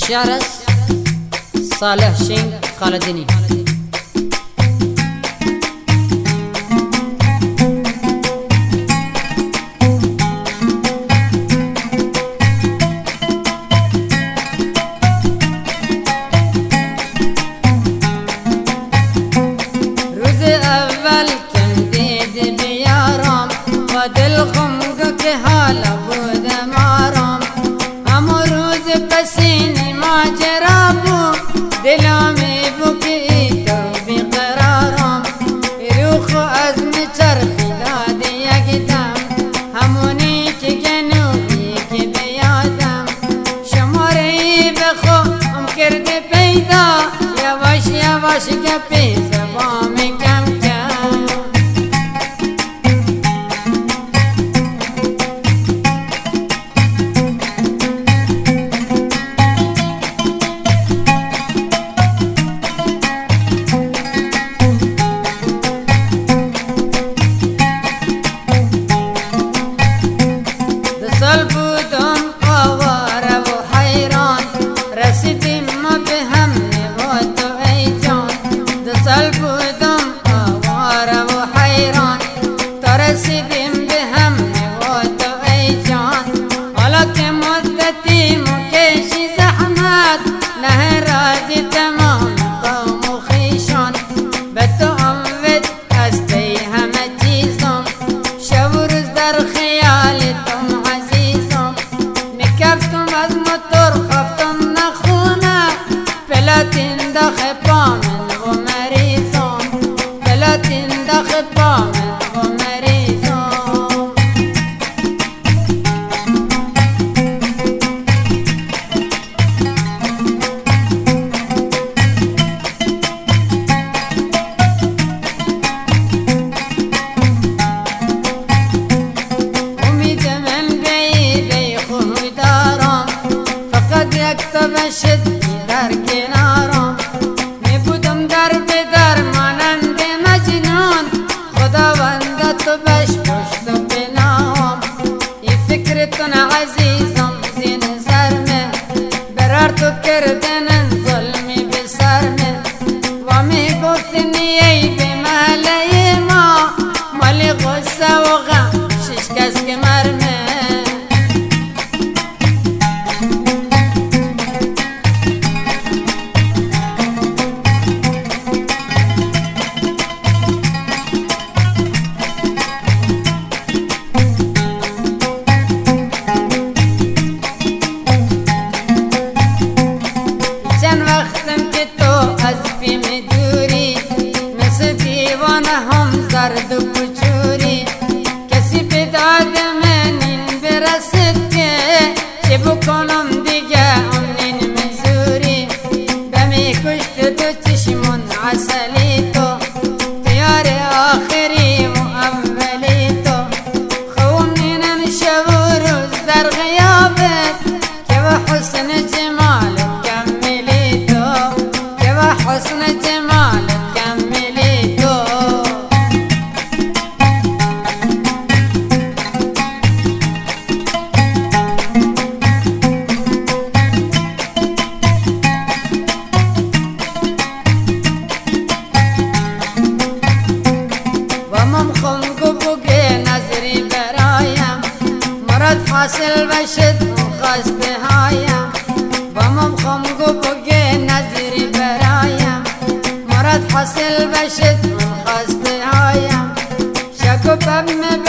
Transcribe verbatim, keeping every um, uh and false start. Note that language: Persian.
شارس صالح شين خالديني. روز اول کم دید بیارم و دل خمگو که حالا بودم آرام. اما روز پسین ماجرا بو دلامی بو که ای تو بیقرارم. روخ و عزم چرخی داد یک دم همونی که گنوبی که بیادم. شماره ای بخو ام کرده پیدا یواش یواش که پی زبام کم کم. دسال بودم آواره و حیران رسیدیم ما به هم نبات و ای جان. دسال بودم آواره و حیران تا رسیدیم به هم نبات و ای جان. حالا که مدتی مکشی زحمت نه راضی تمام قوم و خیشان. به تو امید هستی همه چیزم شب و روز در خیالتم عزیزم. نکفتم از موتور خفتم نخونه پلاتین داخ پامن و مریضم. پلاتین داخ پامن و مریضم. امید من بی بی خوی دارم فقط یک تو بشد در کنارم. می بودم در بدر مانند مجنون خداوند تو بش پشت و بنام. این فکرتون عزیزم زین سرمه برار تو کردن ظلمی به سرمه. و می گفتنی ای به محله ما مالی غصه و غم شش کس که مرمه. چند وقتم که تو از بیم دوری مثل دیوانه هم زرد و پچوری. کسی به داد من این برسد که چه بکنم دیگه اونین مزوری. بمی کشت دو چشمون عسلی تو تیار آخری و اولی تو. خوام نینن شب و روز در غیابت که و حسن جمالت کملی تو. که و حسن جمالت کملی تو. و من خمگو بگه نظری برایم مراد حاصل بشد خواسته هایم. و من خمگو بگه نظری برایم مراد حاصل بشد خواسته هایم. شک و بب